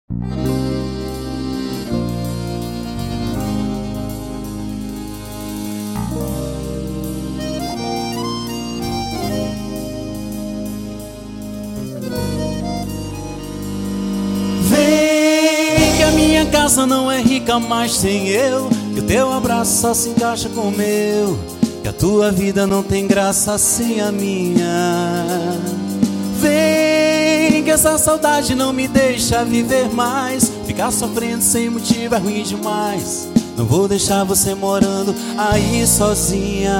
Vem que a minha casa não é rica, mas tem eu, que o teu abraço só se encaixa com o meu, que a tua vida não tem graça sem a minha. Vem que essa saudade não me deixa viver mais, ficar sofrendo sem motivo é ruim demais. Não vou deixar você morando aí sozinha.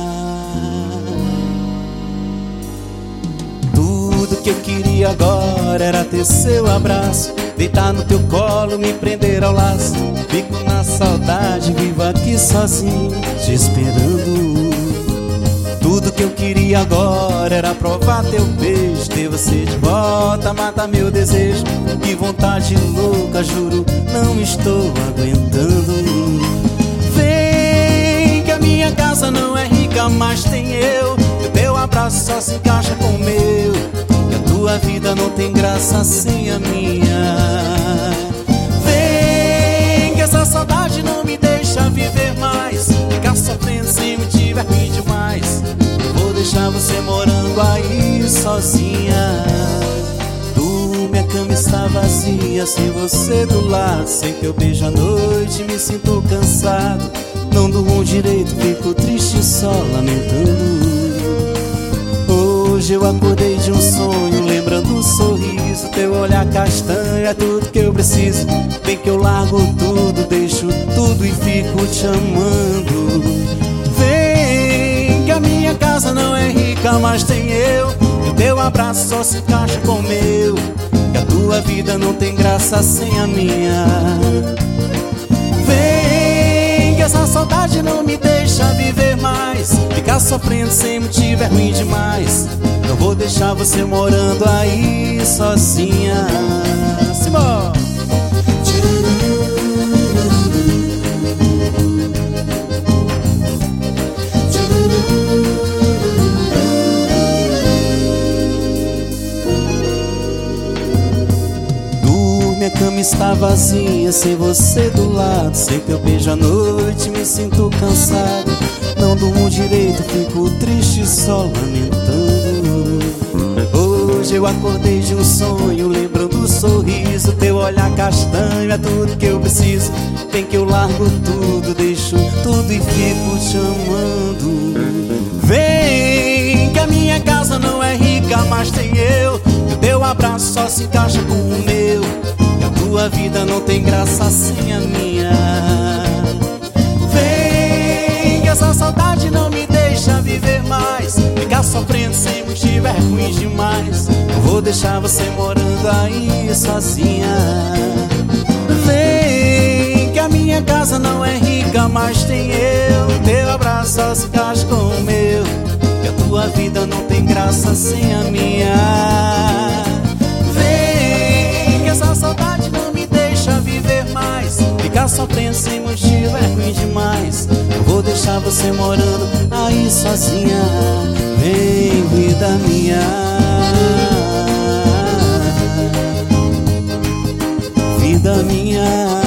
Tudo que eu queria agora era ter seu abraço, deitar no teu colo, me prender ao laço. Fico na saudade, vivo aqui sozinho, te esperando. Tudo que eu queria agora era provar teu beijo, ter você de volta, matar meu desejo. Que vontade louca, juro, não estou aguentando. Vem que a minha casa não é rica, mas tem eu, que o teu abraço só se encaixa com o meu, que a tua vida não tem graça sem a minha. Vem que essa saudade não me deixa viver mais, ficar sofrendo sem motivo é ruim demais. Não vou deixar você morando aí sozinha. Minha cama está vazia sem você do lado, sem teu beijo à noite me sinto cansado. Não durmo direito, fico triste só lamentando. Hoje eu acordei de um sonho, lembrando um sorriso, teu olhar castanho é tudo que eu preciso. Vem que eu largo tudo, deixo tudo e fico te amando. Vem que a minha casa não é rica, mas tem eu, e o teu abraço só se encaixa com o meu, que a tua vida não tem graça sem a minha. Vem que essa saudade não me deixa viver mais, ficar sofrendo sem motivo é ruim demais. Não vou deixar você morando aí sozinha. Simbora! Minha cama está vazia sem você do lado, sem teu beijo à noite me sinto cansado. Não durmo direito, fico triste só lamentando. Hoje eu acordei de um sonho, lembrando o sorriso, teu olhar castanho é tudo que eu preciso. Vem que eu largo tudo, deixo tudo e fico te amando. Vem que a minha casa não é rica, mas tem eu, que o teu abraço só se encaixa com o meu, tua vida não tem graça sem a minha. Vem que essa saudade não me deixa viver mais, ficar sofrendo sem motivo é ruim demais. Não vou deixar você morando aí sozinha. Vem que a minha casa não é rica, mas tem eu, teu abraço só se encaixa com o meu, que a tua vida não tem graça sem a minha. Vem que essa saudade não me deixa viver mais, ficar sofrendo sem motivo é ruim demais. Eu vou deixar você morando aí sozinha. Vem, vida minha, vida minha.